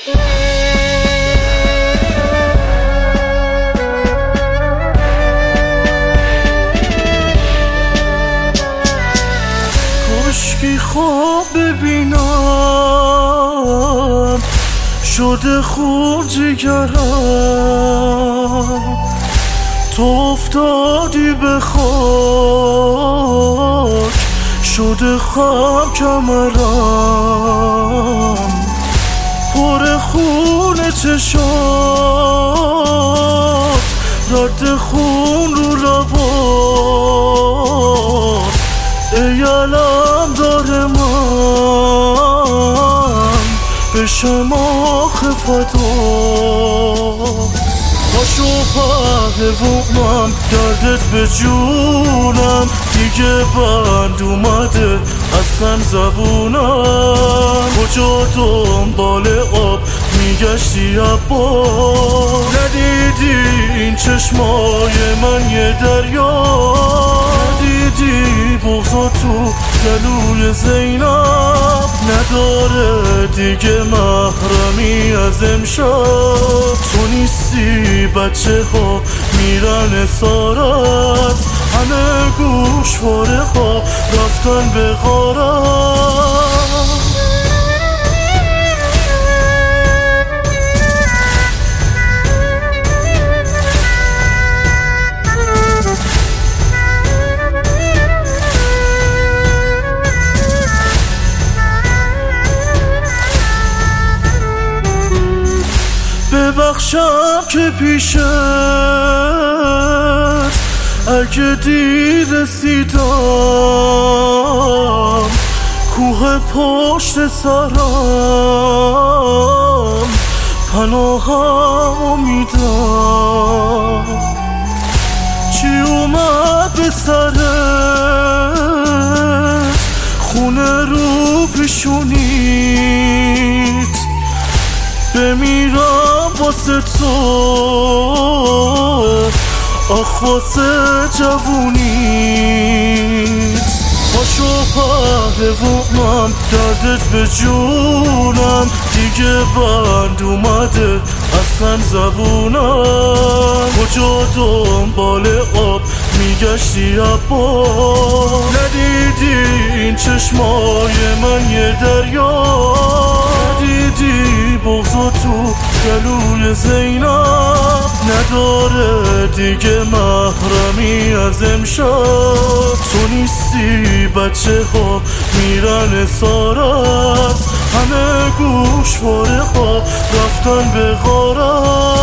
کاشکی خواب ببینم شده خون جگرم، تو افتادی به خاک شده خم کمرم، پر خون چشات رد خون رو لبات، ای علم دار من بشم آخه فدات. پاشو پهلوونم دردت به جونم، دیگه بند اومده اصلا زبونم، کجا دنبال آب میگشتی عباس، ندیدی این چشمای من یه دریا، ندیدی بغضا تو گلوی زینب، نداره دیگه محرمی از امشب، تو نیستی بچه ها میرن اسارت، همه گوشواره ها رفتن به غارت. ببخشم که پیشت اگه دیر رسیدم، کوه پشت سرم پناهم میدم، چی اومد به سرت خونه رو پیشونیت، بمیرم واسه تو آخ واسه جوونیت. پاشو پهلوونم دردت به جونم، دیگه بند اومده اصلا زبونم، کجا دنبال آب میگشتی عباس، ندیدی این چشمای من یه دریا، ندیدی بغضا تو گلوی زینب، نداره دیگه محرمی از امشب، تو نیستی بچه ها میرن اسارت، همه گوشواره ها رفتن به غارت.